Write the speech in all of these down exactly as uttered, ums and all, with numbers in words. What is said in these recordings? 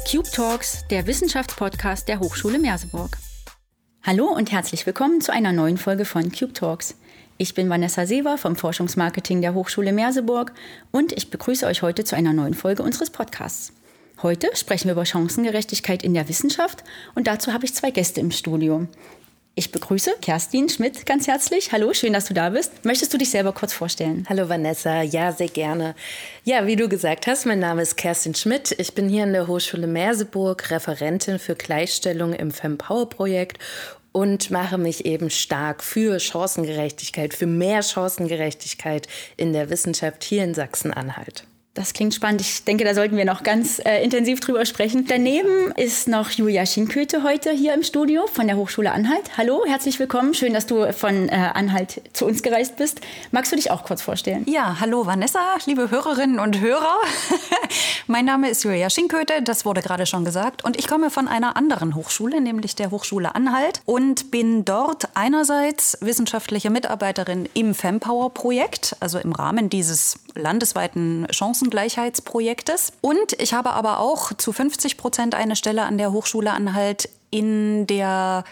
Cube Talks, der Wissenschaftspodcast der Hochschule Merseburg. Hallo und herzlich willkommen zu einer neuen Folge von Cube Talks. Ich bin Vanessa Seeber vom Forschungsmarketing der Hochschule Merseburg und ich begrüße euch heute zu einer neuen Folge unseres Podcasts. Heute sprechen wir über Chancengerechtigkeit in der Wissenschaft und dazu habe ich zwei Gäste im Studio. Ich begrüße Kerstin Schmidt ganz herzlich. Hallo, schön, dass du da bist. Möchtest du dich selber kurz vorstellen? Hallo Vanessa, ja, sehr gerne. Ja, wie du gesagt hast, mein Name ist Kerstin Schmidt. Ich bin hier an der Hochschule Merseburg Referentin für Gleichstellung im FemPower-Projekt und mache mich eben stark für Chancengerechtigkeit, für mehr Chancengerechtigkeit in der Wissenschaft hier in Sachsen-Anhalt. Das klingt spannend. Ich denke, da sollten wir noch ganz äh, intensiv drüber sprechen. Daneben ist noch Julia Schinköte heute hier im Studio von der Hochschule Anhalt. Hallo, herzlich willkommen. Schön, dass du von äh, Anhalt zu uns gereist bist. Magst du dich auch kurz vorstellen? Ja, hallo Vanessa, liebe Hörerinnen und Hörer. Mein Name ist Julia Schinköte, das wurde gerade schon gesagt. Und ich komme von einer anderen Hochschule, nämlich der Hochschule Anhalt. Und bin dort einerseits wissenschaftliche Mitarbeiterin im FemPower-Projekt, also im Rahmen dieses landesweiten Chancengleichheitsprojektes. Und ich habe aber auch zu fünfzig Prozent eine Stelle an der Hochschule Anhalt in der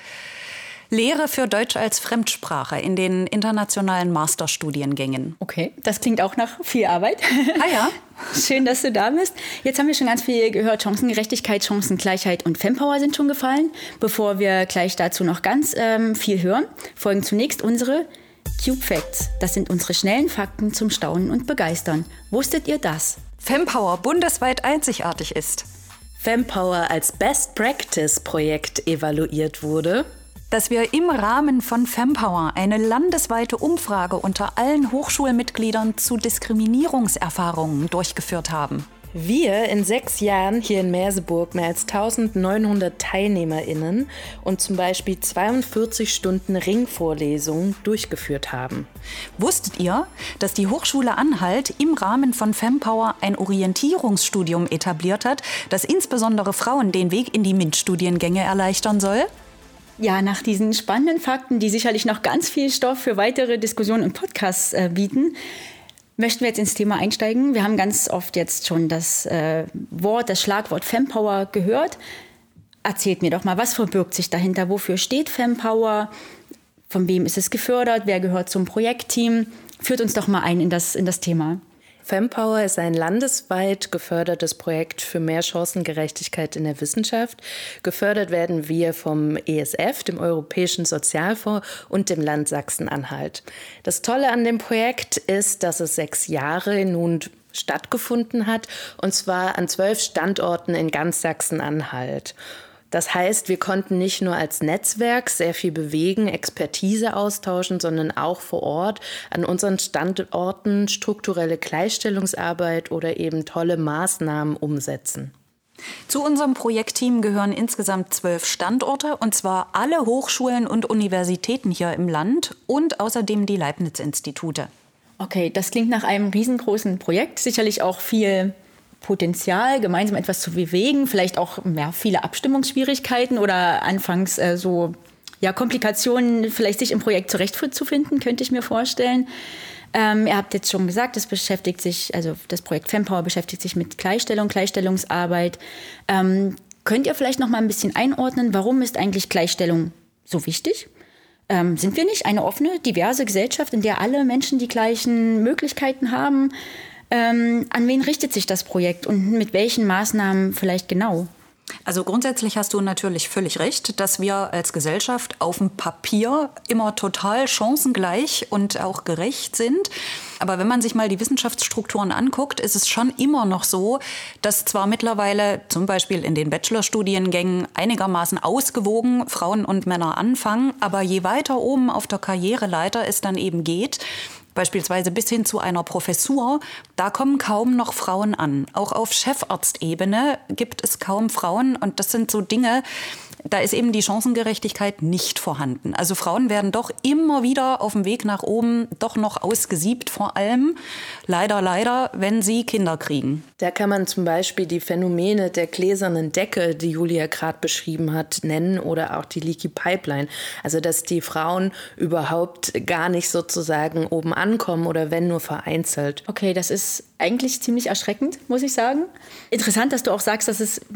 Lehre für Deutsch als Fremdsprache in den internationalen Masterstudiengängen. Okay, das klingt auch nach viel Arbeit. Ah ja. Schön, dass du da bist. Jetzt haben wir schon ganz viel gehört. Chancengerechtigkeit, Chancengleichheit und FemPower sind schon gefallen. Bevor wir gleich dazu noch ganz ähm, viel hören, folgen zunächst unsere Cube Facts. Das sind unsere schnellen Fakten zum Staunen und Begeistern. Wusstet ihr das? FemPower bundesweit einzigartig ist. FemPower als Best-Practice-Projekt evaluiert wurde. Dass wir im Rahmen von FemPower eine landesweite Umfrage unter allen Hochschulmitgliedern zu Diskriminierungserfahrungen durchgeführt haben. Wir in sechs Jahren hier in Merseburg mehr als eintausendneunhundert TeilnehmerInnen und zum Beispiel zweiundvierzig Stunden Ringvorlesungen durchgeführt haben. Wusstet ihr, dass die Hochschule Anhalt im Rahmen von FemPower ein Orientierungsstudium etabliert hat, das insbesondere Frauen den Weg in die MINT-Studiengänge erleichtern soll? Ja, nach diesen spannenden Fakten, die sicherlich noch ganz viel Stoff für weitere Diskussionen und Podcasts äh, bieten, möchten wir jetzt ins Thema einsteigen. Wir haben ganz oft jetzt schon das äh, Wort, das Schlagwort FemPower gehört. Erzählt mir doch mal, was verbirgt sich dahinter? Wofür steht FemPower? Von wem ist es gefördert? Wer gehört zum Projektteam? Führt uns doch mal ein in das, in das Thema. FemPower ist ein landesweit gefördertes Projekt für mehr Chancengerechtigkeit in der Wissenschaft. Gefördert werden wir vom E S F, dem Europäischen Sozialfonds und dem Land Sachsen-Anhalt. Das Tolle an dem Projekt ist, dass es sechs Jahre nun stattgefunden hat, und zwar an zwölf Standorten in ganz Sachsen-Anhalt. Das heißt, wir konnten nicht nur als Netzwerk sehr viel bewegen, Expertise austauschen, sondern auch vor Ort an unseren Standorten strukturelle Gleichstellungsarbeit oder eben tolle Maßnahmen umsetzen. Zu unserem Projektteam gehören insgesamt zwölf Standorte, und zwar alle Hochschulen und Universitäten hier im Land und außerdem die Leibniz-Institute. Okay, das klingt nach einem riesengroßen Projekt, sicherlich auch viel Potenzial, gemeinsam etwas zu bewegen, vielleicht auch ja, viele Abstimmungsschwierigkeiten oder anfangs äh, so ja, Komplikationen, vielleicht sich im Projekt zurechtzufinden, könnte ich mir vorstellen. Ähm, ihr habt jetzt schon gesagt, das beschäftigt sich, also das Projekt FemPower beschäftigt sich mit Gleichstellung, Gleichstellungsarbeit. Ähm, könnt ihr vielleicht noch mal ein bisschen einordnen, warum ist eigentlich Gleichstellung so wichtig? Ähm, sind wir nicht eine offene, diverse Gesellschaft, in der alle Menschen die gleichen Möglichkeiten haben? Ähm, an wen richtet sich das Projekt und mit welchen Maßnahmen vielleicht genau? Also grundsätzlich hast du natürlich völlig recht, dass wir als Gesellschaft auf dem Papier immer total chancengleich und auch gerecht sind. Aber wenn man sich mal die Wissenschaftsstrukturen anguckt, ist es schon immer noch so, dass zwar mittlerweile zum Beispiel in den Bachelorstudiengängen einigermaßen ausgewogen Frauen und Männer anfangen, aber je weiter oben auf der Karriereleiter es dann eben geht, beispielsweise bis hin zu einer Professur, da kommen kaum noch Frauen an. Auch auf Chefarztebene gibt es kaum Frauen, und das sind so Dinge, da ist eben die Chancengerechtigkeit nicht vorhanden. Also Frauen werden doch immer wieder auf dem Weg nach oben doch noch ausgesiebt, vor allem leider, leider, wenn sie Kinder kriegen. Da kann man zum Beispiel die Phänomene der gläsernen Decke, die Julia gerade beschrieben hat, nennen, oder auch die Leaky Pipeline. Also dass die Frauen überhaupt gar nicht sozusagen oben ankommen oder wenn nur vereinzelt. Okay, das ist eigentlich ziemlich erschreckend, muss ich sagen. Interessant, dass du auch sagst, dass es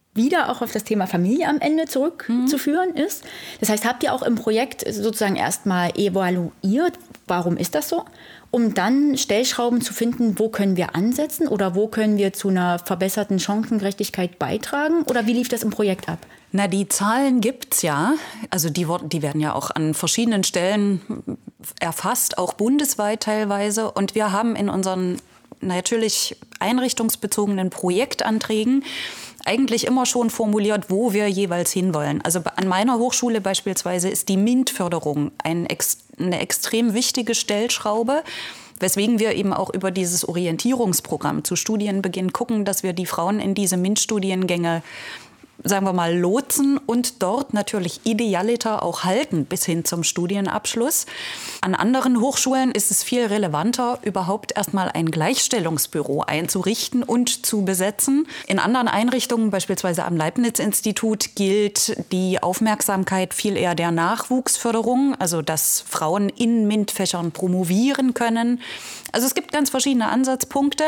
wieder auch auf das Thema Familie am Ende zurückzuführen mhm. ist. Das heißt, habt ihr auch im Projekt sozusagen erstmal evaluiert, warum ist das so? Um dann Stellschrauben zu finden, wo können wir ansetzen oder wo können wir zu einer verbesserten Chancengerechtigkeit beitragen? Oder wie lief das im Projekt ab? Na, die Zahlen gibt's ja. Also die, die werden ja auch an verschiedenen Stellen erfasst, auch bundesweit teilweise. Und wir haben in unseren natürlich einrichtungsbezogenen Projektanträgen eigentlich immer schon formuliert, wo wir jeweils hinwollen. Also an meiner Hochschule beispielsweise ist die MINT-Förderung ein, eine extrem wichtige Stellschraube, weswegen wir eben auch über dieses Orientierungsprogramm zu Studienbeginn gucken, dass wir die Frauen in diese MINT-Studiengänge, sagen wir mal, lotsen und dort natürlich idealiter auch halten bis hin zum Studienabschluss. An anderen Hochschulen ist es viel relevanter, überhaupt erstmal ein Gleichstellungsbüro einzurichten und zu besetzen. In anderen Einrichtungen, beispielsweise am Leibniz-Institut, gilt die Aufmerksamkeit viel eher der Nachwuchsförderung, also dass Frauen in MINT-Fächern promovieren können. Also es gibt ganz verschiedene Ansatzpunkte,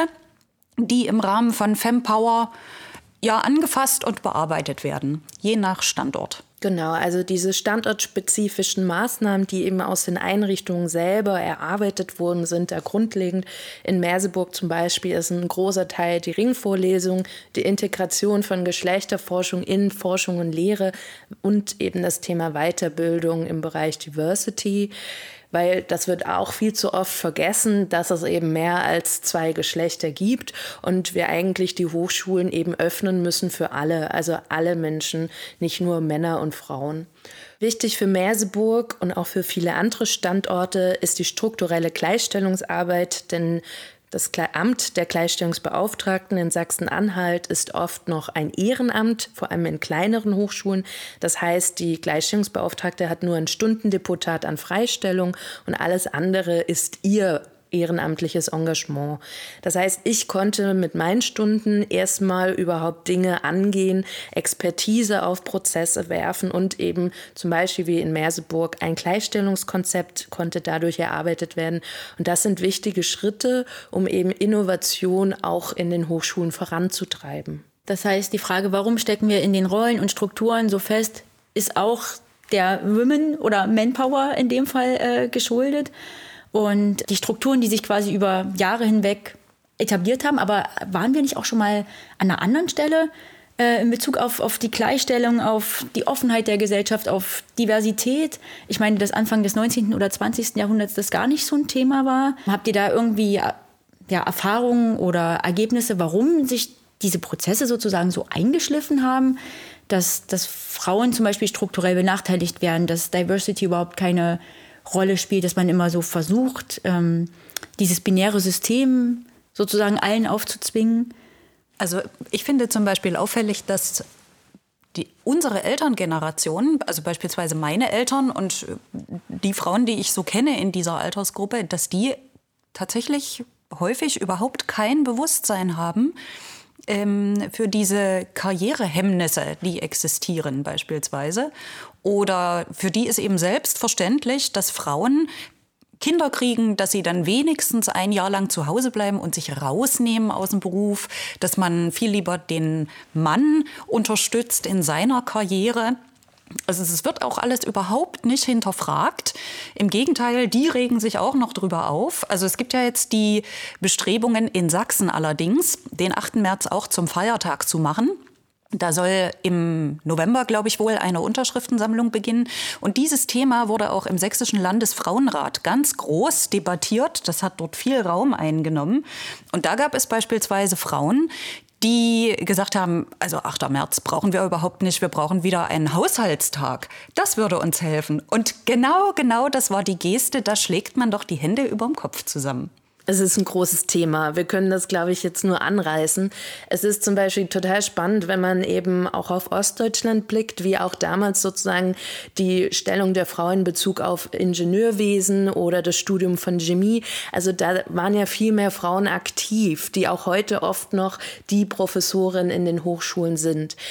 die im Rahmen von Fempower ja angefasst und bearbeitet werden, je nach Standort. Genau, also diese standortspezifischen Maßnahmen, die eben aus den Einrichtungen selber erarbeitet wurden, sind da grundlegend. In Merseburg zum Beispiel ist ein großer Teil die Ringvorlesung, die Integration von Geschlechterforschung in Forschung und Lehre und eben das Thema Weiterbildung im Bereich Diversity. Weil das wird auch viel zu oft vergessen, dass es eben mehr als zwei Geschlechter gibt und wir eigentlich die Hochschulen eben öffnen müssen für alle, also alle Menschen, nicht nur Männer und Frauen. Wichtig für Merseburg und auch für viele andere Standorte ist die strukturelle Gleichstellungsarbeit, denn das Amt der Gleichstellungsbeauftragten in Sachsen-Anhalt ist oft noch ein Ehrenamt, vor allem in kleineren Hochschulen. Das heißt, die Gleichstellungsbeauftragte hat nur ein Stundendeputat an Freistellung und alles andere ist ihr ehrenamtliches Engagement. Das heißt, ich konnte mit meinen Stunden erstmal überhaupt Dinge angehen, Expertise auf Prozesse werfen und eben zum Beispiel wie in Merseburg ein Gleichstellungskonzept konnte dadurch erarbeitet werden. Und das sind wichtige Schritte, um eben Innovation auch in den Hochschulen voranzutreiben. Das heißt, die Frage, warum stecken wir in den Rollen und Strukturen so fest, ist auch der Women- oder Manpower in dem Fall äh, geschuldet. Und die Strukturen, die sich quasi über Jahre hinweg etabliert haben. Aber waren wir nicht auch schon mal an einer anderen Stelle äh, in Bezug auf, auf die Gleichstellung, auf die Offenheit der Gesellschaft, auf Diversität? Ich meine, dass Anfang des neunzehnten oder zwanzigsten Jahrhunderts das gar nicht so ein Thema war. Habt ihr da irgendwie ja, Erfahrungen oder Ergebnisse, warum sich diese Prozesse sozusagen so eingeschliffen haben, dass, dass Frauen zum Beispiel strukturell benachteiligt werden, dass Diversity überhaupt keine Rolle spielt, dass man immer so versucht, ähm, dieses binäre System sozusagen allen aufzuzwingen? Also ich finde zum Beispiel auffällig, dass die, unsere Elterngeneration, also beispielsweise meine Eltern und die Frauen, die ich so kenne in dieser Altersgruppe, dass die tatsächlich häufig überhaupt kein Bewusstsein haben ähm, für diese Karrierehemmnisse, die existieren beispielsweise. Oder für die ist eben selbstverständlich, dass Frauen Kinder kriegen, dass sie dann wenigstens ein Jahr lang zu Hause bleiben und sich rausnehmen aus dem Beruf, dass man viel lieber den Mann unterstützt in seiner Karriere. Also es wird auch alles überhaupt nicht hinterfragt. Im Gegenteil, die regen sich auch noch drüber auf. Also es gibt ja jetzt die Bestrebungen in Sachsen allerdings, den achten März auch zum Feiertag zu machen. Da soll im November, glaube ich, wohl eine Unterschriftensammlung beginnen. Und dieses Thema wurde auch im Sächsischen Landesfrauenrat ganz groß debattiert. Das hat dort viel Raum eingenommen. Und da gab es beispielsweise Frauen, die gesagt haben, also achter März brauchen wir überhaupt nicht, wir brauchen wieder einen Haushaltstag. Das würde uns helfen. Und genau, genau das war die Geste, da schlägt man doch die Hände überm Kopf zusammen. Es ist ein großes Thema. Wir können das, glaube ich, jetzt nur anreißen. Es ist zum Beispiel total spannend, wenn man eben auch auf Ostdeutschland blickt, wie auch damals sozusagen die Stellung der Frau in Bezug auf Ingenieurwesen oder das Studium von Chemie. Also da waren ja viel mehr Frauen aktiv, die auch heute oft noch die Professoren in den Hochschulen sind.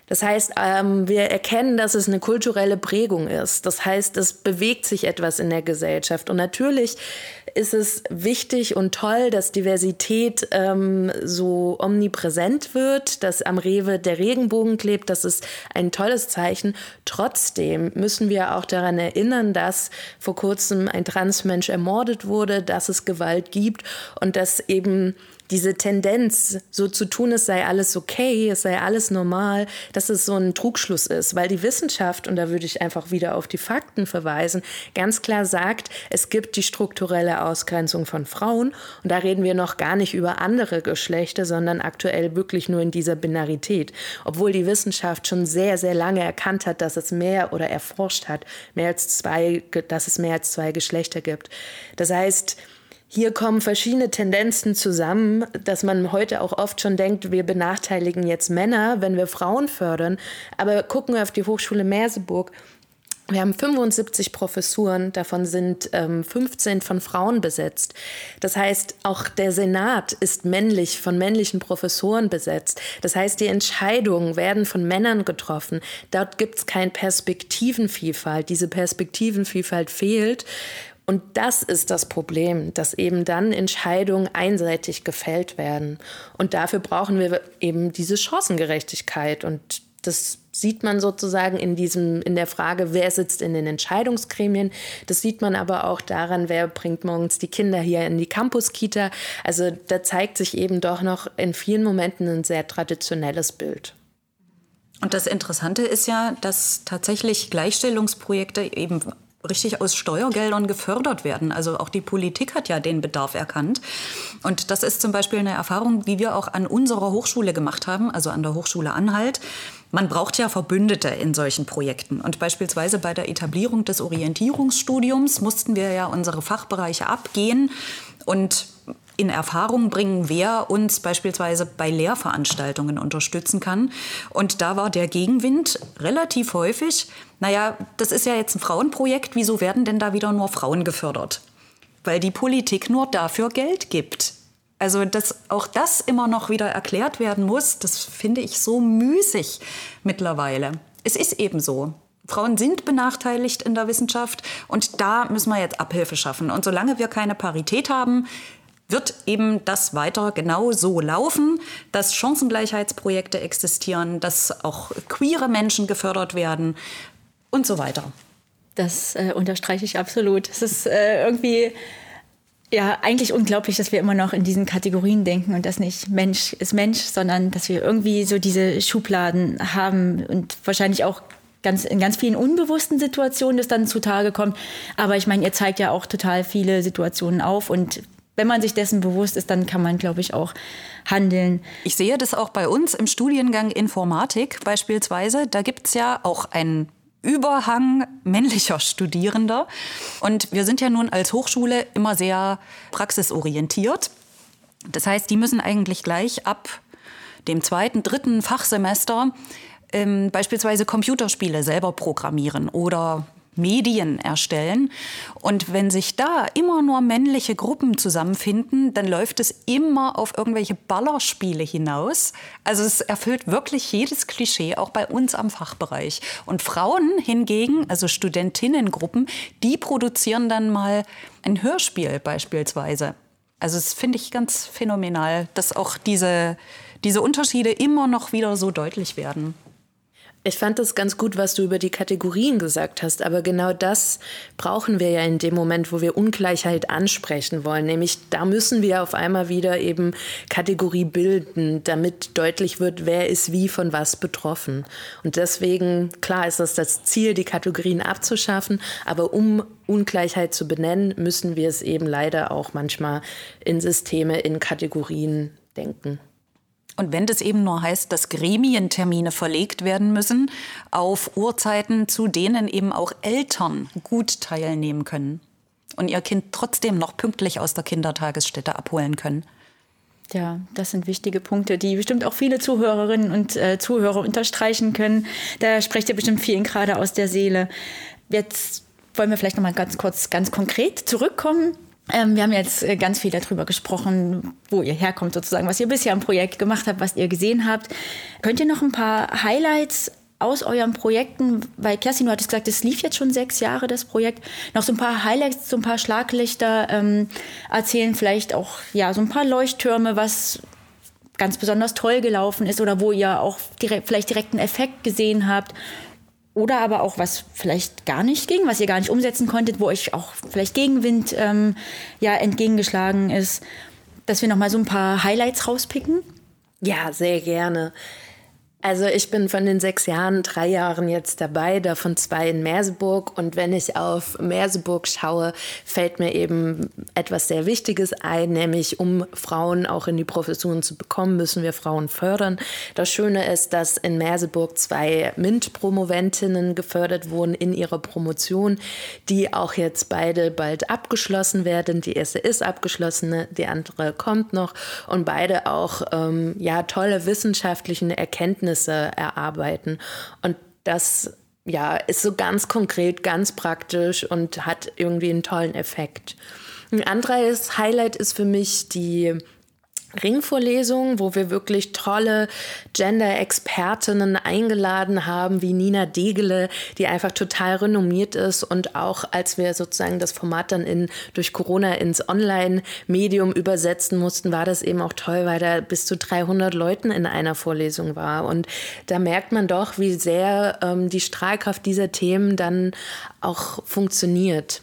Das heißt, ähm, wir erkennen, dass es eine kulturelle Prägung ist. Das heißt, es bewegt sich etwas in der Gesellschaft. Und natürlich ist es wichtig und toll, dass Diversität ähm, so omnipräsent wird, dass am Rewe der Regenbogen klebt. Das ist ein tolles Zeichen. Trotzdem müssen wir auch daran erinnern, dass vor kurzem ein Transmensch ermordet wurde, dass es Gewalt gibt und dass eben diese Tendenz, so zu tun, es sei alles okay, es sei alles normal, dass es so ein Trugschluss ist, weil die Wissenschaft, und da würde ich einfach wieder auf die Fakten verweisen, ganz klar sagt, es gibt die strukturelle Ausgrenzung von Frauen und da reden wir noch gar nicht über andere Geschlechter, sondern aktuell wirklich nur in dieser Binarität, obwohl die Wissenschaft schon sehr, sehr lange erkannt hat, dass es mehr oder erforscht hat, mehr als zwei, dass es mehr als zwei Geschlechter gibt. Das heißt, hier kommen verschiedene Tendenzen zusammen, dass man heute auch oft schon denkt, wir benachteiligen jetzt Männer, wenn wir Frauen fördern. Aber gucken wir auf die Hochschule Merseburg. Wir haben fünfundsiebzig Professuren, davon sind ähm, fünfzehn von Frauen besetzt. Das heißt, auch der Senat ist männlich, von männlichen Professoren besetzt. Das heißt, die Entscheidungen werden von Männern getroffen. Dort gibt es keine Perspektivenvielfalt. Diese Perspektivenvielfalt fehlt. Und das ist das Problem, dass eben dann Entscheidungen einseitig gefällt werden. Und dafür brauchen wir eben diese Chancengerechtigkeit. Und das sieht man sozusagen in diesem, in der Frage, wer sitzt in den Entscheidungsgremien. Das sieht man aber auch daran, wer bringt morgens die Kinder hier in die Campus-Kita. Also da zeigt sich eben doch noch in vielen Momenten ein sehr traditionelles Bild. Und das Interessante ist ja, dass tatsächlich Gleichstellungsprojekte eben richtig aus Steuergeldern gefördert werden. Also auch die Politik hat ja den Bedarf erkannt. Und das ist zum Beispiel eine Erfahrung, die wir auch an unserer Hochschule gemacht haben, also an der Hochschule Anhalt. Man braucht ja Verbündete in solchen Projekten. Und beispielsweise bei der Etablierung des Orientierungsstudiums mussten wir ja unsere Fachbereiche abgehen und in Erfahrung bringen, wer uns beispielsweise bei Lehrveranstaltungen unterstützen kann. Und da war der Gegenwind relativ häufig, naja, das ist ja jetzt ein Frauenprojekt, wieso werden denn da wieder nur Frauen gefördert? Weil die Politik nur dafür Geld gibt. Also, dass auch das immer noch wieder erklärt werden muss, das finde ich so müßig mittlerweile. Es ist eben so. Frauen sind benachteiligt in der Wissenschaft und da müssen wir jetzt Abhilfe schaffen. Und solange wir keine Parität haben, wird eben das weiter genau so laufen, dass Chancengleichheitsprojekte existieren, dass auch queere Menschen gefördert werden und so weiter. Das äh, unterstreiche ich absolut. Es ist äh, irgendwie ja eigentlich unglaublich, dass wir immer noch in diesen Kategorien denken und dass nicht Mensch ist Mensch, sondern dass wir irgendwie so diese Schubladen haben und wahrscheinlich auch ganz, in ganz vielen unbewussten Situationen das dann zutage kommt. Aber ich meine, ihr zeigt ja auch total viele Situationen auf und wenn man sich dessen bewusst ist, dann kann man, glaube ich, auch handeln. Ich sehe das auch bei uns im Studiengang Informatik beispielsweise. Da gibt es ja auch einen Überhang männlicher Studierender. Und wir sind ja nun als Hochschule immer sehr praxisorientiert. Das heißt, die müssen eigentlich gleich ab dem zweiten, dritten Fachsemester ähm, beispielsweise Computerspiele selber programmieren oder Medien erstellen. Und wenn sich da immer nur männliche Gruppen zusammenfinden, dann läuft es immer auf irgendwelche Ballerspiele hinaus. Also es erfüllt wirklich jedes Klischee, auch bei uns am Fachbereich. Und Frauen hingegen, also Studentinnengruppen, die produzieren dann mal ein Hörspiel beispielsweise. Also das finde ich ganz phänomenal, dass auch diese, diese Unterschiede immer noch wieder so deutlich werden. Ich fand das ganz gut, was du über die Kategorien gesagt hast, aber genau das brauchen wir ja in dem Moment, wo wir Ungleichheit ansprechen wollen, nämlich da müssen wir auf einmal wieder eben Kategorie bilden, damit deutlich wird, wer ist wie von was betroffen. Und deswegen, klar ist das das Ziel, die Kategorien abzuschaffen, aber um Ungleichheit zu benennen, müssen wir es eben leider auch manchmal in Systeme, in Kategorien denken. Und wenn das eben nur heißt, dass Gremientermine verlegt werden müssen auf Uhrzeiten, zu denen eben auch Eltern gut teilnehmen können und ihr Kind trotzdem noch pünktlich aus der Kindertagesstätte abholen können. Ja, das sind wichtige Punkte, die bestimmt auch viele Zuhörerinnen und äh, Zuhörer unterstreichen können. Da sprecht ihr bestimmt vielen gerade aus der Seele. Jetzt wollen wir vielleicht noch mal ganz kurz, ganz konkret zurückkommen. Ähm, wir haben jetzt äh, ganz viel darüber gesprochen, wo ihr herkommt sozusagen, was ihr bisher im Projekt gemacht habt, was ihr gesehen habt. Könnt ihr noch ein paar Highlights aus euren Projekten, weil Kerstin, du hattest gesagt, es lief jetzt schon sechs Jahre, das Projekt, noch so ein paar Highlights, so ein paar Schlaglichter ähm, erzählen, vielleicht auch ja so ein paar Leuchttürme, was ganz besonders toll gelaufen ist oder wo ihr auch direkt, vielleicht direkt einen Effekt gesehen habt oder aber auch was vielleicht gar nicht ging, was ihr gar nicht umsetzen konntet, wo euch auch vielleicht Gegenwind ähm, ja, entgegengeschlagen ist, dass wir noch mal so ein paar Highlights rauspicken? Ja, sehr gerne. Also ich bin von den sechs Jahren, drei Jahren jetzt dabei, davon zwei in Merseburg. Und wenn ich auf Merseburg schaue, fällt mir eben etwas sehr Wichtiges ein, nämlich um Frauen auch in die Profession zu bekommen, müssen wir Frauen fördern. Das Schöne ist, dass in Merseburg zwei MINT-Promoventinnen gefördert wurden in ihrer Promotion, die auch jetzt beide bald abgeschlossen werden. Die erste ist abgeschlossen, die andere kommt noch. Und beide auch ähm, ja, tolle wissenschaftliche Erkenntnisse erarbeiten. Und das ja, ist so ganz konkret, ganz praktisch und hat irgendwie einen tollen Effekt. Ein anderes Highlight ist für mich die Ringvorlesung, wo wir wirklich tolle Gender-Expertinnen eingeladen haben, wie Nina Degele, die einfach total renommiert ist. Und auch als wir sozusagen das Format dann in, durch Corona ins Online-Medium übersetzen mussten, war das eben auch toll, weil da bis zu dreihundert Leuten in einer Vorlesung war. Und da merkt man doch, wie sehr ähm, die Strahlkraft dieser Themen dann auch funktioniert.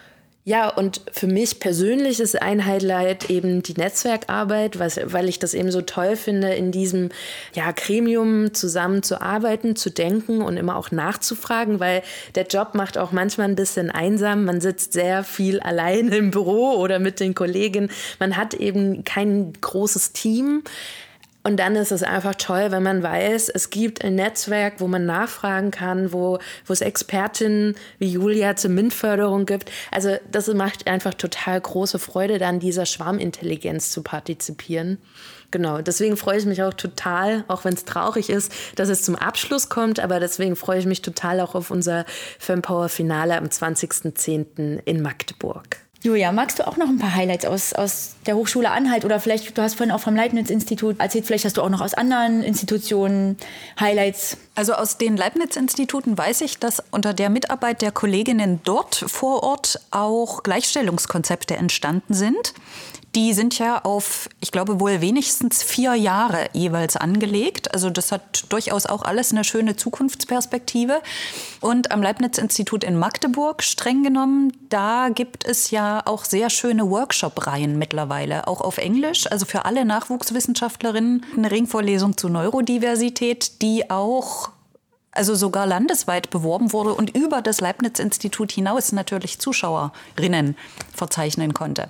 Ja, und für mich persönlich ist ein Highlight eben die Netzwerkarbeit, was, weil ich das eben so toll finde, in diesem ja, Gremium zusammenzuarbeiten, zu denken und immer auch nachzufragen, weil der Job macht auch manchmal ein bisschen einsam. Man sitzt sehr viel allein im Büro oder mit den Kollegen. Man hat eben kein großes Team. Und dann ist es einfach toll, wenn man weiß, es gibt ein Netzwerk, wo man nachfragen kann, wo, wo es Expertinnen wie Julia zur MINT-Förderung gibt. Also das macht einfach total große Freude, dann dieser Schwarmintelligenz zu partizipieren. Genau, deswegen freue ich mich auch total, auch wenn es traurig ist, dass es zum Abschluss kommt, aber deswegen freue ich mich total auch auf unser Fempower-Finale am zwanzigsten zehnten in Magdeburg. Julia, magst du auch noch ein paar Highlights aus, aus der Hochschule Anhalt oder vielleicht, du hast vorhin auch vom Leibniz-Institut erzählt, vielleicht hast du auch noch aus anderen Institutionen Highlights? Also aus den Leibniz-Instituten weiß ich, dass unter der Mitarbeit der Kolleginnen dort vor Ort auch Gleichstellungskonzepte entstanden sind. Die sind ja auf, ich glaube, wohl wenigstens vier Jahre jeweils angelegt. Also das hat durchaus auch alles eine schöne Zukunftsperspektive. Und am Leibniz-Institut in Magdeburg, streng genommen, da gibt es ja auch sehr schöne Workshop-Reihen mittlerweile, auch auf Englisch. Also für alle Nachwuchswissenschaftlerinnen eine Ringvorlesung zu Neurodiversität, die auch also sogar landesweit beworben wurde und über das Leibniz-Institut hinaus natürlich Zuschauerinnen verzeichnen konnte.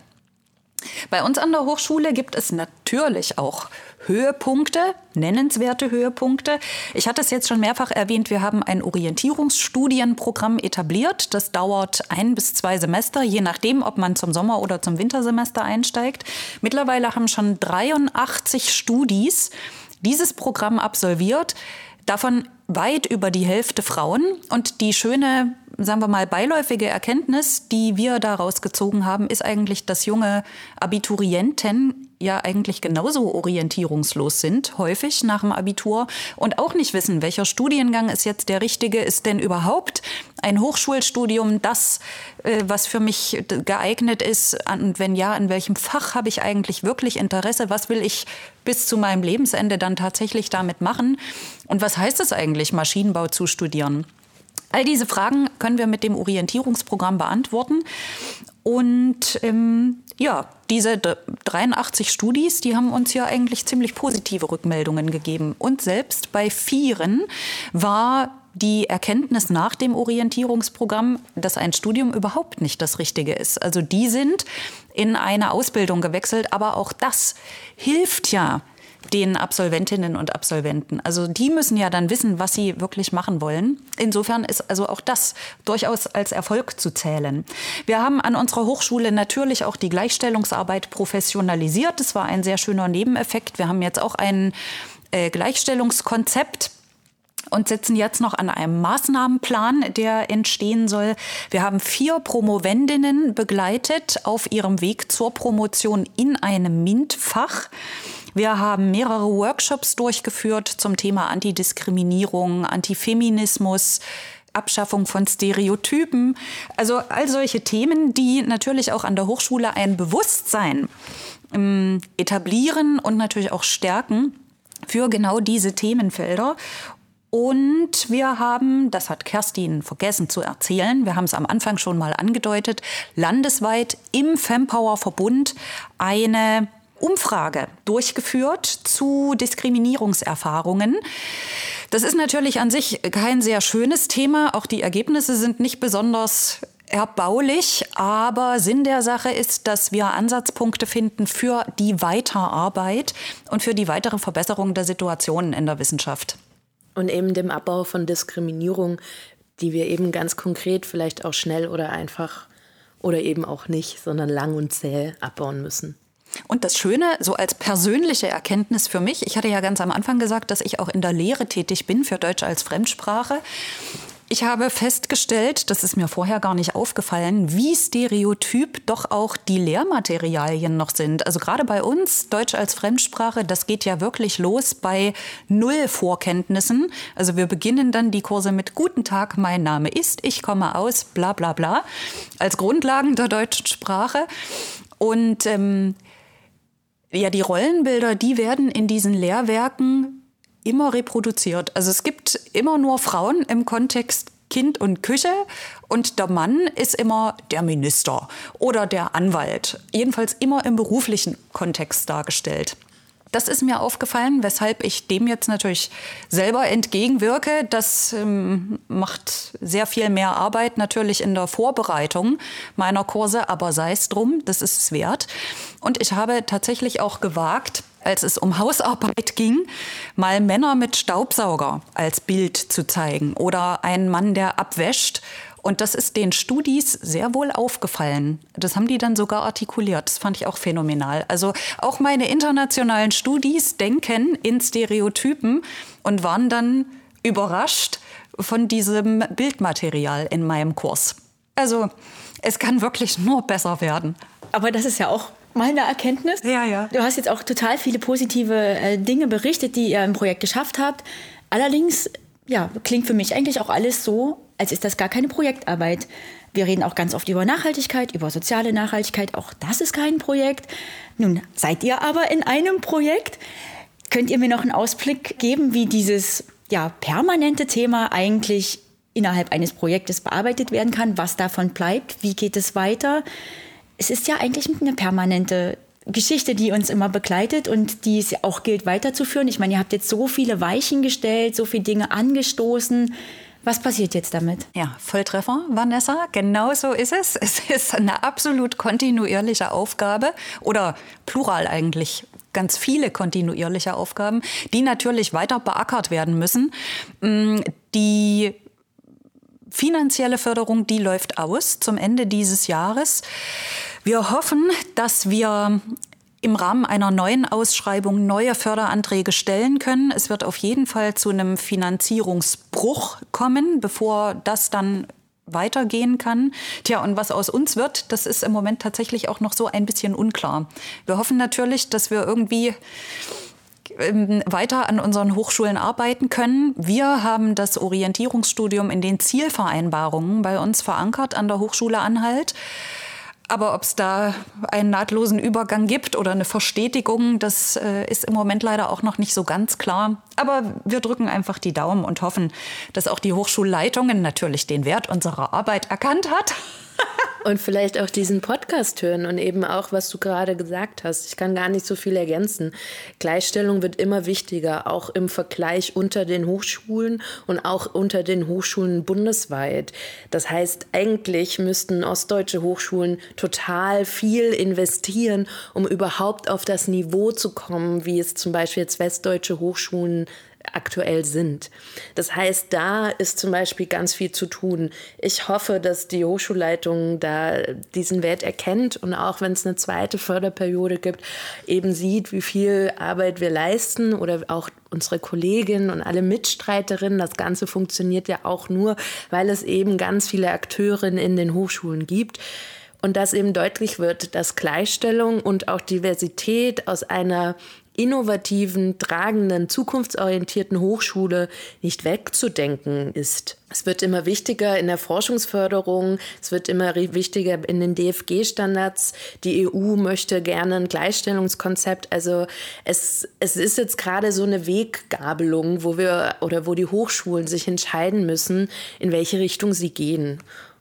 Bei uns an der Hochschule gibt es natürlich auch Höhepunkte, nennenswerte Höhepunkte. Ich hatte es jetzt schon mehrfach erwähnt, wir haben ein Orientierungsstudienprogramm etabliert. Das dauert ein bis zwei Semester, je nachdem, ob man zum Sommer- oder zum Wintersemester einsteigt. Mittlerweile haben schon dreiundachtzig Studis dieses Programm absolviert. Davon weit über die Hälfte Frauen. Und die schöne, sagen wir mal, beiläufige Erkenntnis, die wir daraus gezogen haben, ist eigentlich, dass junge Abiturienten ja eigentlich genauso orientierungslos sind, häufig nach dem Abitur und auch nicht wissen, welcher Studiengang ist jetzt der richtige, ist denn überhaupt ein Hochschulstudium das, was für mich geeignet ist und wenn ja, in welchem Fach habe ich eigentlich wirklich Interesse, was will ich bis zu meinem Lebensende dann tatsächlich damit machen und was heißt es eigentlich, Maschinenbau zu studieren? All diese Fragen können wir mit dem Orientierungsprogramm beantworten. Und ähm, ja, diese dreiundachtzig Studis, die haben uns ja eigentlich ziemlich positive Rückmeldungen gegeben. Und selbst bei vieren war die Erkenntnis nach dem Orientierungsprogramm, dass ein Studium überhaupt nicht das Richtige ist. Also die sind in eine Ausbildung gewechselt, aber auch das hilft ja den Absolventinnen und Absolventen. Also die müssen ja dann wissen, was sie wirklich machen wollen. Insofern ist also auch das durchaus als Erfolg zu zählen. Wir haben an unserer Hochschule natürlich auch die Gleichstellungsarbeit professionalisiert. Das war ein sehr schöner Nebeneffekt. Wir haben jetzt auch ein äh, Gleichstellungskonzept. und sitzen jetzt noch an einem Maßnahmenplan, der entstehen soll. Wir haben vier Promovendinnen begleitet auf ihrem Weg zur Promotion in einem MINT-Fach. Wir haben mehrere Workshops durchgeführt zum Thema Antidiskriminierung, Antifeminismus, Abschaffung von Stereotypen. Also all solche Themen, die natürlich auch an der Hochschule ein Bewusstsein ähm, etablieren und natürlich auch stärken für genau diese Themenfelder. Und wir haben, das hat Kerstin vergessen zu erzählen, wir haben es am Anfang schon mal angedeutet, landesweit im Fempower-Verbund eine Umfrage durchgeführt zu Diskriminierungserfahrungen. Das ist natürlich an sich kein sehr schönes Thema. Auch die Ergebnisse sind nicht besonders erbaulich. Aber Sinn der Sache ist, dass wir Ansatzpunkte finden für die Weiterarbeit und für die weitere Verbesserung der Situationen in der Wissenschaft. Und eben dem Abbau von Diskriminierung, die wir eben ganz konkret vielleicht auch schnell oder einfach oder eben auch nicht, sondern lang und zäh abbauen müssen. Und das Schöne, so als persönliche Erkenntnis für mich, ich hatte ja ganz am Anfang gesagt, dass ich auch in der Lehre tätig bin für Deutsch als Fremdsprache. Ich habe festgestellt, das ist mir vorher gar nicht aufgefallen, wie stereotyp doch auch die Lehrmaterialien noch sind. Also gerade bei uns, Deutsch als Fremdsprache, das geht ja wirklich los bei null Vorkenntnissen. Also wir beginnen dann die Kurse mit Guten Tag, mein Name ist, ich komme aus, bla bla bla, als Grundlagen der deutschen Sprache. Und ähm, ja, die Rollenbilder, die werden in diesen Lehrwerken immer reproduziert. Also es gibt immer nur Frauen im Kontext Kind und Küche und der Mann ist immer der Minister oder der Anwalt. Jedenfalls immer im beruflichen Kontext dargestellt. Das ist mir aufgefallen, weshalb ich dem jetzt natürlich selber entgegenwirke. Das ähm, macht sehr viel mehr Arbeit natürlich in der Vorbereitung meiner Kurse, aber sei es drum, das ist es wert. Und ich habe tatsächlich auch gewagt, als es um Hausarbeit ging, mal Männer mit Staubsauger als Bild zu zeigen oder einen Mann, der abwäscht. Und das ist den Studis sehr wohl aufgefallen. Das haben die dann sogar artikuliert. Das fand ich auch phänomenal. Also auch meine internationalen Studis denken in Stereotypen und waren dann überrascht von diesem Bildmaterial in meinem Kurs. Also es kann wirklich nur besser werden. Aber das ist ja auch mal eine Erkenntnis. Ja, ja. Du hast jetzt auch total viele positive äh, Dinge berichtet, die ihr im Projekt geschafft habt. Allerdings ja, klingt für mich eigentlich auch alles so, als ist das gar keine Projektarbeit. Wir reden auch ganz oft über Nachhaltigkeit, über soziale Nachhaltigkeit. Auch das ist kein Projekt. Nun seid ihr aber in einem Projekt. Könnt ihr mir noch einen Ausblick geben, wie dieses ja, permanente Thema eigentlich innerhalb eines Projektes bearbeitet werden kann? Was davon bleibt? Wie geht es weiter? Es ist ja eigentlich eine permanente Geschichte, die uns immer begleitet und die es auch gilt weiterzuführen. Ich meine, ihr habt jetzt so viele Weichen gestellt, so viele Dinge angestoßen. Was passiert jetzt damit? Ja, Volltreffer, Vanessa. Genau so ist es. Es ist eine absolut kontinuierliche Aufgabe oder plural eigentlich. Ganz viele kontinuierliche Aufgaben, die natürlich weiter beackert werden müssen. Die finanzielle Förderung, die läuft aus zum Ende dieses Jahres. Wir hoffen, dass wir im Rahmen einer neuen Ausschreibung neue Förderanträge stellen können. Es wird auf jeden Fall zu einem Finanzierungsbruch kommen, bevor das dann weitergehen kann. Tja, und was aus uns wird, das ist im Moment tatsächlich auch noch so ein bisschen unklar. Wir hoffen natürlich, dass wir irgendwie weiter an unseren Hochschulen arbeiten können. Wir haben das Orientierungsstudium in den Zielvereinbarungen bei uns verankert an der Hochschule Anhalt. Aber ob es da einen nahtlosen Übergang gibt oder eine Verstetigung, das äh, ist im Moment leider auch noch nicht so ganz klar. Aber wir drücken einfach die Daumen und hoffen, dass auch die Hochschulleitungen natürlich den Wert unserer Arbeit erkannt hat. Und vielleicht auch diesen Podcast hören und eben auch, was du gerade gesagt hast. Ich kann gar nicht so viel ergänzen. Gleichstellung wird immer wichtiger, auch im Vergleich unter den Hochschulen und auch unter den Hochschulen bundesweit. Das heißt, eigentlich müssten ostdeutsche Hochschulen total viel investieren, um überhaupt auf das Niveau zu kommen, wie es zum Beispiel jetzt westdeutsche Hochschulen aktuell sind. Das heißt, da ist zum Beispiel ganz viel zu tun. Ich hoffe, dass die Hochschulleitung da diesen Wert erkennt und auch wenn es eine zweite Förderperiode gibt, eben sieht, wie viel Arbeit wir leisten oder auch unsere Kolleginnen und alle Mitstreiterinnen. Das Ganze funktioniert ja auch nur, weil es eben ganz viele Akteurinnen in den Hochschulen gibt. Und dass eben deutlich wird, dass Gleichstellung und auch Diversität aus einer innovativen, tragenden, zukunftsorientierten Hochschule nicht wegzudenken ist. Es wird immer wichtiger in der Forschungsförderung, es wird immer wichtiger in den D F G-Standards. Die E U möchte gerne ein Gleichstellungskonzept. Also es, es ist jetzt gerade so eine Weggabelung, wo wir oder wo die Hochschulen sich entscheiden müssen, in welche Richtung sie gehen.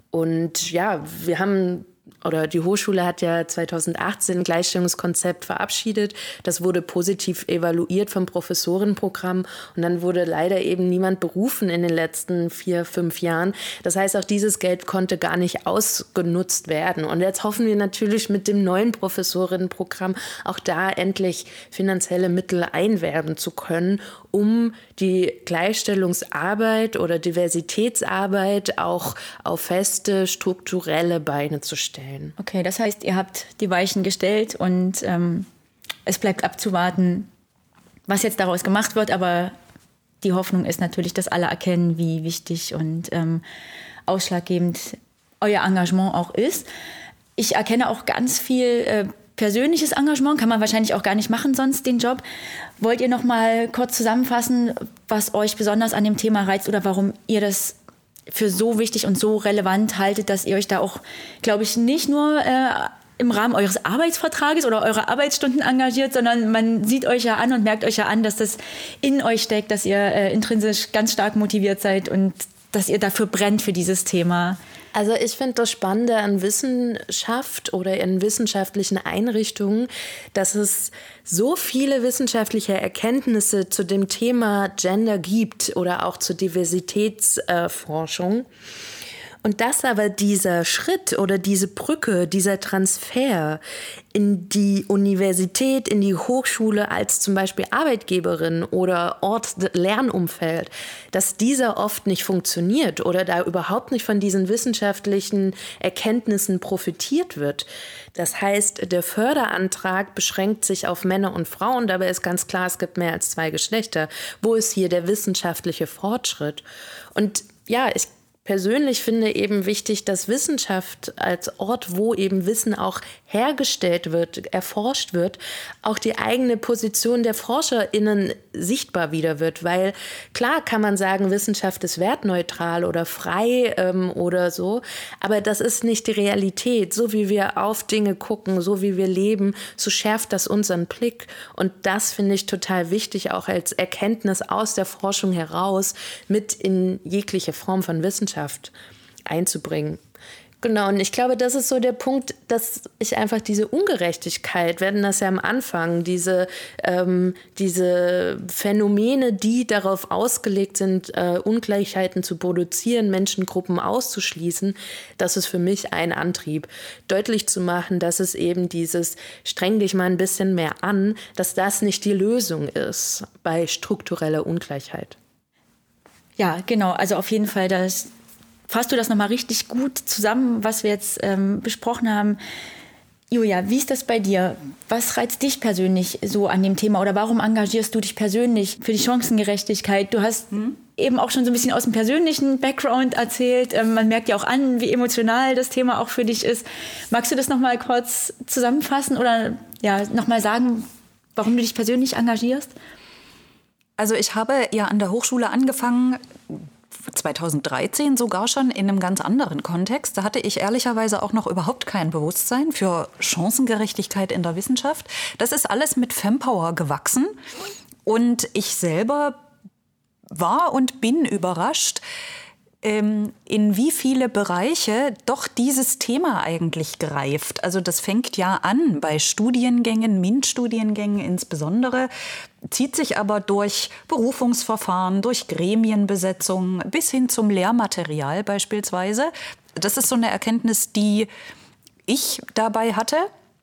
Und ja, wir haben Oder die Hochschule hat ja zweitausendachtzehn ein Gleichstellungskonzept verabschiedet. Das wurde positiv evaluiert vom Professorenprogramm. Und dann wurde leider eben niemand berufen in den letzten vier, fünf Jahren. Das heißt, auch dieses Geld konnte gar nicht ausgenutzt werden. Und jetzt hoffen wir natürlich mit dem neuen Professorinnenprogramm auch da endlich finanzielle Mittel einwerben zu können, um die Gleichstellungsarbeit oder Diversitätsarbeit auch auf feste, strukturelle Beine zu stellen. Okay, das heißt, ihr habt die Weichen gestellt und ähm, es bleibt abzuwarten, was jetzt daraus gemacht wird. Aber die Hoffnung ist natürlich, dass alle erkennen, wie wichtig und ähm, ausschlaggebend euer Engagement auch ist. Ich erkenne auch ganz viel äh, persönliches Engagement, kann man wahrscheinlich auch gar nicht machen sonst, den Job. Wollt ihr noch mal kurz zusammenfassen, was euch besonders an dem Thema reizt oder warum ihr das für so wichtig und so relevant haltet, dass ihr euch da auch, glaube ich, nicht nur äh, im Rahmen eures Arbeitsvertrages oder eurer Arbeitsstunden engagiert, sondern man sieht euch ja an und merkt euch ja an, dass das in euch steckt, dass ihr äh, intrinsisch ganz stark motiviert seid und dass ihr dafür brennt für dieses Thema. Also ich finde das Spannende an Wissenschaft oder in wissenschaftlichen Einrichtungen, dass es so viele wissenschaftliche Erkenntnisse zu dem Thema Gender gibt oder auch zur Diversitätsforschung. Und dass aber dieser Schritt oder diese Brücke, dieser Transfer in die Universität, in die Hochschule als zum Beispiel Arbeitgeberin oder Ort, Lernumfeld, dass dieser oft nicht funktioniert oder da überhaupt nicht von diesen wissenschaftlichen Erkenntnissen profitiert wird. Das heißt, der Förderantrag beschränkt sich auf Männer und Frauen. Dabei ist ganz klar, es gibt mehr als zwei Geschlechter. Wo ist hier der wissenschaftliche Fortschritt? Und ja, ich persönlich finde eben wichtig, dass Wissenschaft als Ort, wo eben Wissen auch hergestellt wird, erforscht wird, auch die eigene Position der ForscherInnen sichtbar wieder wird. Weil klar kann man sagen, Wissenschaft ist wertneutral oder frei ähm, oder so, aber das ist nicht die Realität. So wie wir auf Dinge gucken, so wie wir leben, so schärft das unseren Blick. Und das finde ich total wichtig, auch als Erkenntnis aus der Forschung heraus mit in jegliche Form von Wissenschaft einzubringen. Genau, und ich glaube, das ist so der Punkt, dass ich einfach diese Ungerechtigkeit, wir hatten das ja am Anfang, diese, ähm, diese Phänomene, die darauf ausgelegt sind, äh, Ungleichheiten zu produzieren, Menschengruppen auszuschließen, das ist für mich ein Antrieb, deutlich zu machen, dass es eben dieses streng dich mal ein bisschen mehr an, dass das nicht die Lösung ist bei struktureller Ungleichheit. Ja, genau, also auf jeden Fall, das fasst du das nochmal richtig gut zusammen, was wir jetzt ähm, besprochen haben. Julia, wie ist das bei dir? Was reizt dich persönlich so an dem Thema oder warum engagierst du dich persönlich für die Chancengerechtigkeit? Du hast hm? eben auch schon so ein bisschen aus dem persönlichen Background erzählt. Ähm, man merkt ja auch an, wie emotional das Thema auch für dich ist. Magst du das nochmal kurz zusammenfassen oder ja, nochmal sagen, warum du dich persönlich engagierst? Also ich habe ja an der Hochschule angefangen, zweitausenddreizehn sogar schon in einem ganz anderen Kontext. Da hatte ich ehrlicherweise auch noch überhaupt kein Bewusstsein für Chancengerechtigkeit in der Wissenschaft. Das ist alles mit Fempower gewachsen. Und ich selber war und bin überrascht, in wie viele Bereiche doch dieses Thema eigentlich greift. Also das fängt ja an bei Studiengängen, MINT-Studiengängen insbesondere, zieht sich aber durch Berufungsverfahren, durch Gremienbesetzung bis hin zum Lehrmaterial beispielsweise. Das ist so eine Erkenntnis, die ich dabei hatte,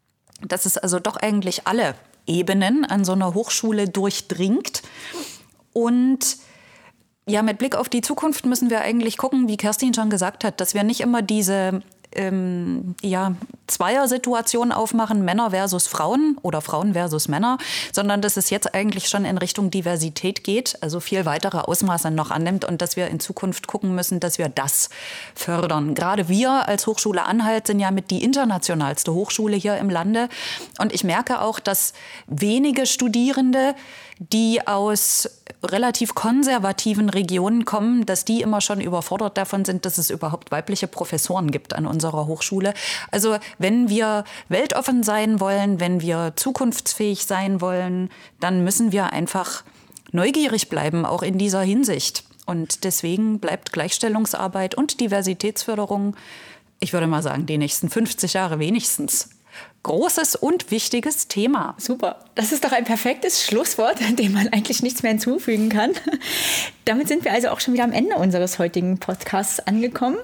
dass es also doch eigentlich alle Ebenen an so einer Hochschule durchdringt. Und ja, mit Blick auf die Zukunft müssen wir eigentlich gucken, wie Kerstin schon gesagt hat, dass wir nicht immer diese ähm, ja, Zweier-Situation aufmachen, Männer versus Frauen oder Frauen versus Männer, sondern dass es jetzt eigentlich schon in Richtung Diversität geht, also viel weitere Ausmaße noch annimmt und dass wir in Zukunft gucken müssen, dass wir das fördern. Gerade wir als Hochschule Anhalt sind ja mit die internationalste Hochschule hier im Lande und ich merke auch, dass wenige Studierende, die aus relativ konservativen Regionen kommen, dass die immer schon überfordert davon sind, dass es überhaupt weibliche Professoren gibt an unserer Hochschule. Also wenn wir weltoffen sein wollen, wenn wir zukunftsfähig sein wollen, dann müssen wir einfach neugierig bleiben, auch in dieser Hinsicht. Und deswegen bleibt Gleichstellungsarbeit und Diversitätsförderung, ich würde mal sagen, die nächsten fünfzig Jahre wenigstens, großes und wichtiges Thema. Super. Das ist doch ein perfektes Schlusswort, dem man eigentlich nichts mehr hinzufügen kann. Damit sind wir also auch schon wieder am Ende unseres heutigen Podcasts angekommen.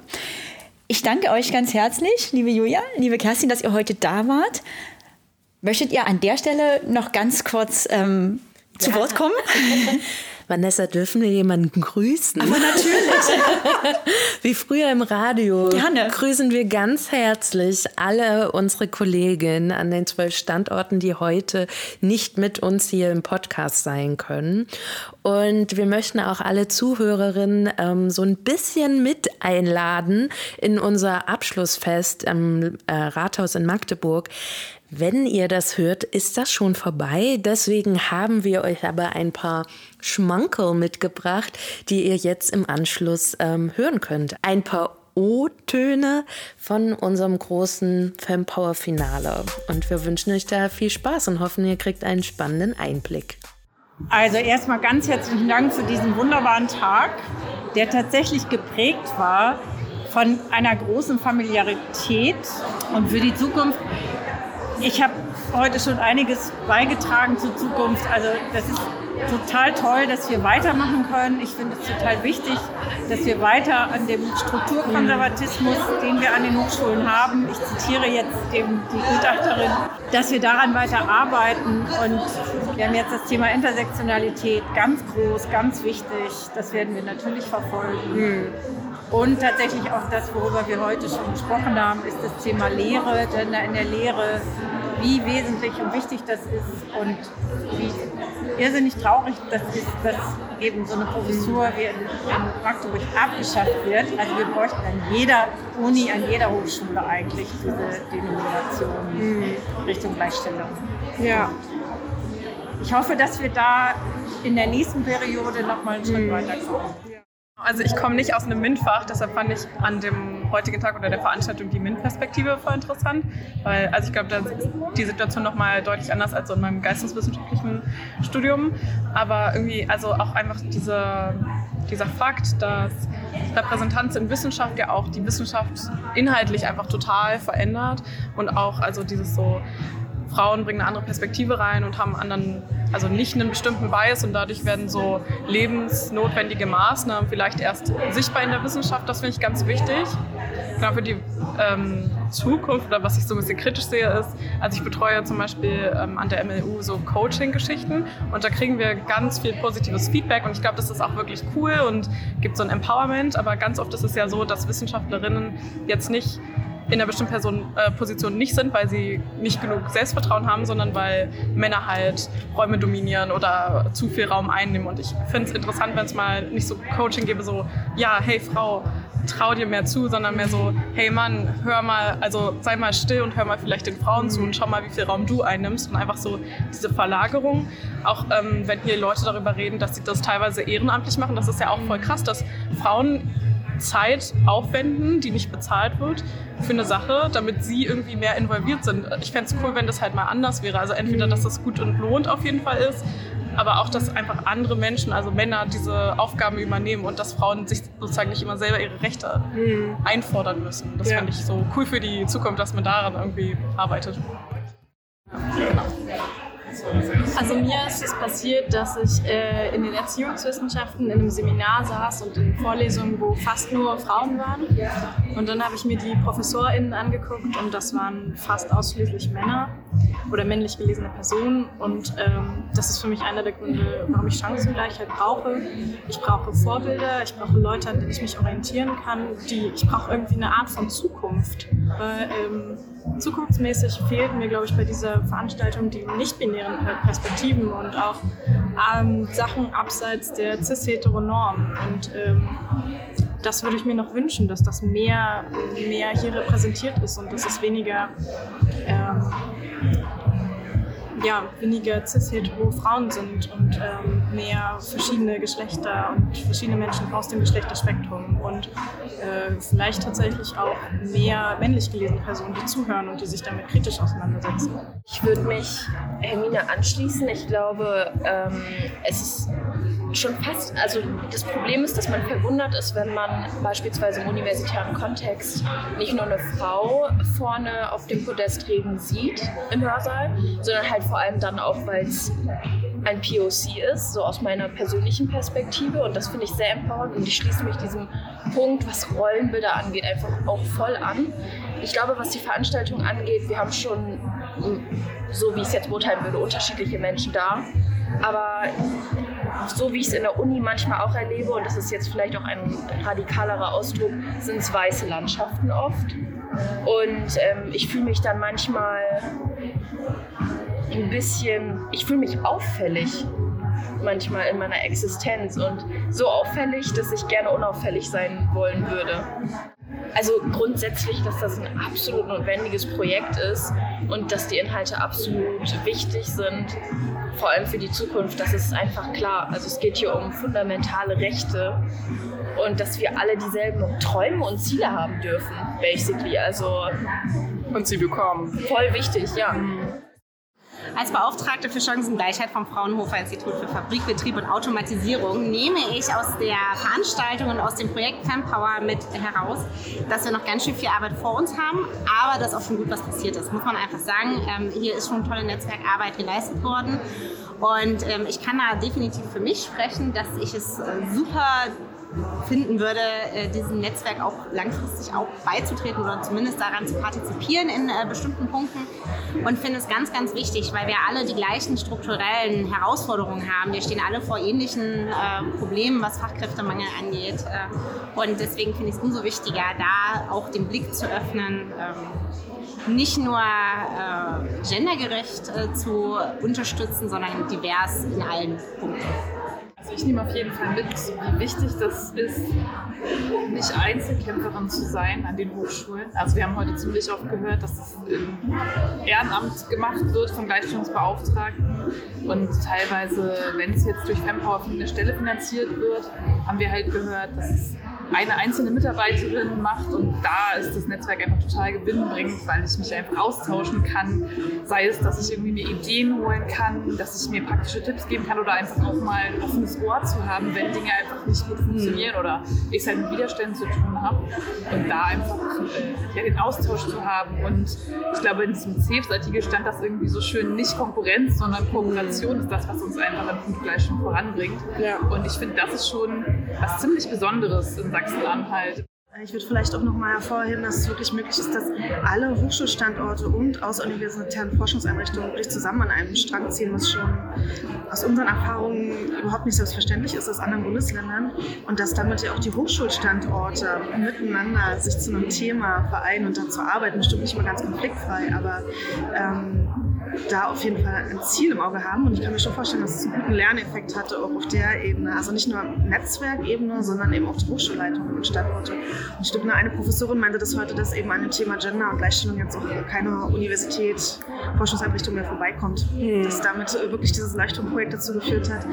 Ich danke euch ganz herzlich, liebe Julia, liebe Kerstin, dass ihr heute da wart. Möchtet ihr an der Stelle noch ganz kurz ähm, zu ja. Wort kommen? Vanessa, dürfen wir jemanden grüßen? Aber natürlich. Wie früher im Radio. Gerne. Grüßen wir ganz herzlich alle unsere Kolleginnen an den zwölf Standorten, die heute nicht mit uns hier im Podcast sein können. Und wir möchten auch alle Zuhörerinnen ähm, so ein bisschen mit einladen in unser Abschlussfest am äh, Rathaus in Magdeburg. Wenn ihr das hört, ist das schon vorbei. Deswegen haben wir euch aber ein paar Schmankerl mitgebracht, die ihr jetzt im Anschluss ähm, hören könnt. Ein paar O-Töne von unserem großen Fempower-Finale. Und wir wünschen euch da viel Spaß und hoffen, ihr kriegt einen spannenden Einblick. Also erstmal ganz herzlichen Dank für diesen wunderbaren Tag, der tatsächlich geprägt war von einer großen Familiarität und für die Zukunft. Ich habe heute schon einiges beigetragen zur Zukunft. Also das ist total toll, dass wir weitermachen können. Ich finde es total wichtig, dass wir weiter an dem Strukturkonservatismus, den wir an den Hochschulen haben, ich zitiere jetzt eben die Gutachterin, dass wir daran weiter arbeiten. Und wir haben jetzt das Thema Intersektionalität ganz groß, ganz wichtig. Das werden wir natürlich verfolgen. Und tatsächlich auch das, worüber wir heute schon gesprochen haben, ist das Thema Lehre, Gender in der Lehre, wie wesentlich und wichtig das ist und wie irrsinnig traurig das ist, dass eben so eine Professur wie in, in Magdeburg abgeschafft wird. Also wir bräuchten an jeder Uni, an jeder Hochschule eigentlich diese Denomination mhm. Richtung Gleichstellung. Ja. Ich hoffe, dass wir da in der nächsten Periode nochmal einen Schritt mhm. weiterkommen. Also ich komme nicht aus einem MINT-Fach, deshalb fand ich an dem heutigen Tag oder der Veranstaltung die MINT-Perspektive voll interessant, weil also ich glaube, da ist die Situation nochmal deutlich anders als so in meinem geisteswissenschaftlichen Studium, aber irgendwie also auch einfach diese, dieser Fakt, dass Repräsentanz in Wissenschaft ja auch die Wissenschaft inhaltlich einfach total verändert und auch also dieses so Frauen bringen eine andere Perspektive rein und haben anderen, also nicht einen bestimmten Bias und dadurch werden so lebensnotwendige Maßnahmen vielleicht erst sichtbar in der Wissenschaft. Das finde ich ganz wichtig. Genau für die ähm, Zukunft oder was ich so ein bisschen kritisch sehe ist, also ich betreue zum Beispiel ähm, an der M L U so Coaching-Geschichten und da kriegen wir ganz viel positives Feedback und ich glaube, das ist auch wirklich cool und gibt so ein Empowerment, aber ganz oft ist es ja so, dass Wissenschaftlerinnen jetzt nicht in einer bestimmten Person, äh, Position nicht sind, weil sie nicht genug Selbstvertrauen haben, sondern weil Männer halt Räume dominieren oder zu viel Raum einnehmen. Und ich finde es interessant, wenn es mal nicht so Coaching gäbe, so, ja, hey Frau, trau dir mehr zu, sondern mehr so, hey Mann, hör mal, also sei mal still und hör mal vielleicht den Frauen zu und schau mal, wie viel Raum du einnimmst. Und einfach so diese Verlagerung, auch ähm, wenn hier Leute darüber reden, dass sie das teilweise ehrenamtlich machen, das ist ja auch voll krass, dass Frauen Zeit aufwenden, die nicht bezahlt wird, für eine Sache, damit sie irgendwie mehr involviert sind. Ich fände es cool, wenn das halt mal anders wäre. Also entweder, dass das gut und lohnt auf jeden Fall ist, aber auch, dass einfach andere Menschen, also Männer, diese Aufgaben übernehmen und dass Frauen sich sozusagen nicht immer selber ihre Rechte mhm. einfordern müssen. Das ja. fände ich so cool für die Zukunft, dass man daran irgendwie arbeitet. Genau. Also mir ist es passiert, dass ich äh, in den Erziehungswissenschaften in einem Seminar saß und in Vorlesungen, wo fast nur Frauen waren. Und dann habe ich mir die ProfessorInnen angeguckt und das waren fast ausschließlich Männer. oder männlich gelesene Person. Und ähm, das ist für mich einer der Gründe, warum ich Chancengleichheit brauche. Ich brauche Vorbilder, ich brauche Leute, an denen ich mich orientieren kann. Die, ich brauche irgendwie eine Art von Zukunft. Weil, ähm, zukunftsmäßig fehlt mir, glaube ich, bei dieser Veranstaltung die nicht-binären Perspektiven und auch ähm, Sachen abseits der cis-hetero-Norm. Und ähm, das würde ich mir noch wünschen, dass das mehr, mehr hier repräsentiert ist und dass es weniger, ähm, ja, weniger cis-hetero-Frauen sind und ähm, mehr verschiedene Geschlechter und verschiedene Menschen aus dem Geschlechterspektrum und äh, vielleicht tatsächlich auch mehr männlich gelesene Personen, die zuhören und die sich damit kritisch auseinandersetzen. Ich würde mich Hermine anschließen. Ich glaube, ähm, es ist schon fast, also das Problem ist, dass man verwundert ist, wenn man beispielsweise im universitären Kontext nicht nur eine Frau vorne auf dem Podest reden sieht im Hörsaal, sondern halt vor allem dann auch, weil es ein P O C ist, so aus meiner persönlichen Perspektive, und das finde ich sehr empowernd und ich schließe mich diesem Punkt, was Rollenbilder angeht, einfach auch voll an. Ich glaube, was die Veranstaltung angeht, wir haben schon, so wie ich es jetzt beurteilen würde, unterschiedliche Menschen da, aber so wie ich es in der Uni manchmal auch erlebe, und das ist jetzt vielleicht auch ein radikalerer Ausdruck, sind es weiße Landschaften oft. Und ähm, ich fühle mich dann manchmal ein bisschen, ich fühle mich auffällig manchmal in meiner Existenz und so auffällig, dass ich gerne unauffällig sein wollen würde. Also grundsätzlich, dass das ein absolut notwendiges Projekt ist und dass die Inhalte absolut wichtig sind, vor allem für die Zukunft, das ist einfach klar. Also es geht hier um fundamentale Rechte und dass wir alle dieselben Träume und Ziele haben dürfen, basically. Also und sie bekommen. Voll wichtig, ja. Als Beauftragte für Chancengleichheit vom Fraunhofer Institut für Fabrikbetrieb und Automatisierung nehme ich aus der Veranstaltung und aus dem Projekt Fempower mit heraus, dass wir noch ganz schön viel Arbeit vor uns haben, aber dass auch schon gut was passiert ist, muss man einfach sagen. Ähm, hier ist schon tolle Netzwerkarbeit geleistet worden und ähm, ich kann da definitiv für mich sprechen, dass ich es äh, super finden würde, diesem Netzwerk auch langfristig auch beizutreten oder zumindest daran zu partizipieren in äh, bestimmten Punkten und finde es ganz, ganz wichtig, weil wir alle die gleichen strukturellen Herausforderungen haben. Wir stehen alle vor ähnlichen äh, Problemen, was Fachkräftemangel angeht äh, und deswegen finde ich es umso wichtiger, da auch den Blick zu öffnen, ähm, nicht nur äh, gendergerecht äh, zu unterstützen, sondern divers in allen Punkten. Also ich nehme auf jeden Fall mit, wie wichtig das ist, nicht Einzelkämpferin zu sein an den Hochschulen. Also wir haben heute ziemlich oft gehört, dass das im Ehrenamt gemacht wird vom Gleichstellungsbeauftragten und teilweise, wenn es jetzt durch Fempower von der Stelle finanziert wird, haben wir halt gehört, dass es eine einzelne Mitarbeiterin macht und da ist das Netzwerk einfach total gewinnbringend, weil ich mich einfach austauschen kann, sei es, dass ich irgendwie mir Ideen holen kann, dass ich mir praktische Tipps geben kann oder einfach auch mal ein offenes Ohr zu haben, wenn Dinge einfach nicht gut funktionieren oder ich es halt mit Widerständen zu tun habe und da einfach äh, ja, den Austausch zu haben und ich glaube, in diesem C E F S-Artikel stand das irgendwie so schön, nicht Konkurrenz, sondern Kooperation ist das, was uns einfach an Punktgleichung voranbringt ja. Und ich finde, das ist schon was ziemlich Besonderes in Sachsen-Anhalt. Ich würde vielleicht auch noch mal hervorheben, dass es wirklich möglich ist, dass alle Hochschulstandorte und außeruniversitären Forschungseinrichtungen wirklich zusammen an einem Strang ziehen, was schon aus unseren Erfahrungen überhaupt nicht selbstverständlich ist aus anderen Bundesländern und dass damit ja auch die Hochschulstandorte miteinander sich zu einem Thema vereinen und dazu arbeiten, bestimmt nicht immer ganz konfliktfrei, aber ähm, da auf jeden Fall ein Ziel im Auge haben und ich kann mir schon vorstellen, dass es einen guten Lerneffekt hatte, auch auf der Ebene, also nicht nur Netzwerkebene, sondern eben auch die Hochschulleitung und Standorte. Und stimmt, eine Professorin meinte das heute, dass eben an dem Thema Gender und Gleichstellung jetzt auch keine Universität, Forschungseinrichtung mehr vorbeikommt. Mhm. Dass damit wirklich dieses Leuchtturmprojekt dazu geführt hat,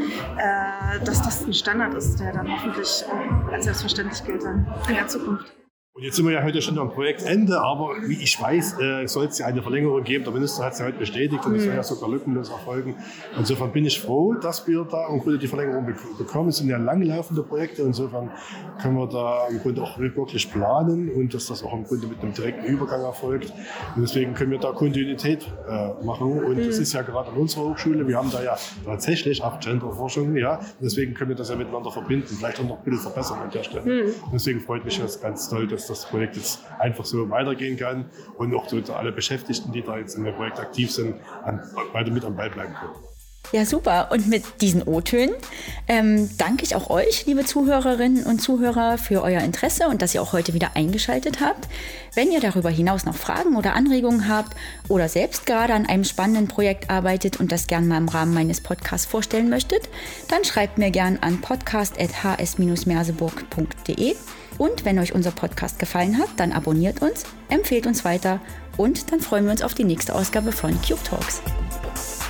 äh, dass das ein Standard ist, der dann hoffentlich auch als selbstverständlich gilt dann in der Zukunft. Und jetzt sind wir ja heute schon am Projektende, aber wie ich weiß, äh, soll es ja eine Verlängerung geben. Der Minister hat es ja heute bestätigt und es soll ja sogar lückenlos erfolgen. Insofern bin ich froh, dass wir da im Grunde die Verlängerung be- bekommen. Es sind ja langlaufende Projekte, insofern können wir da im Grunde auch wirklich planen und dass das auch im Grunde mit einem direkten Übergang erfolgt. Und deswegen können wir da Kontinuität äh, machen. Und mhm. das ist ja gerade an unserer Hochschule, wir haben da ja tatsächlich auch Genderforschung, ja. Und deswegen können wir das ja miteinander verbinden, vielleicht auch noch ein bisschen verbessern an der Stelle. Mhm. Und deswegen freut mich das ganz toll, dass das Projekt jetzt einfach so weitergehen kann und auch so alle Beschäftigten, die da jetzt in dem Projekt aktiv sind, an, weiter mit am Ball bleiben können. Ja, super. Und mit diesen O-Tönen ähm, danke ich auch euch, liebe Zuhörerinnen und Zuhörer, für euer Interesse und dass ihr auch heute wieder eingeschaltet habt. Wenn ihr darüber hinaus noch Fragen oder Anregungen habt oder selbst gerade an einem spannenden Projekt arbeitet und das gern mal im Rahmen meines Podcasts vorstellen möchtet, dann schreibt mir gern an podcast at h s merseburg punkt d e. Und wenn euch unser Podcast gefallen hat, dann abonniert uns, empfehlt uns weiter und dann freuen wir uns auf die nächste Ausgabe von Cube Talks.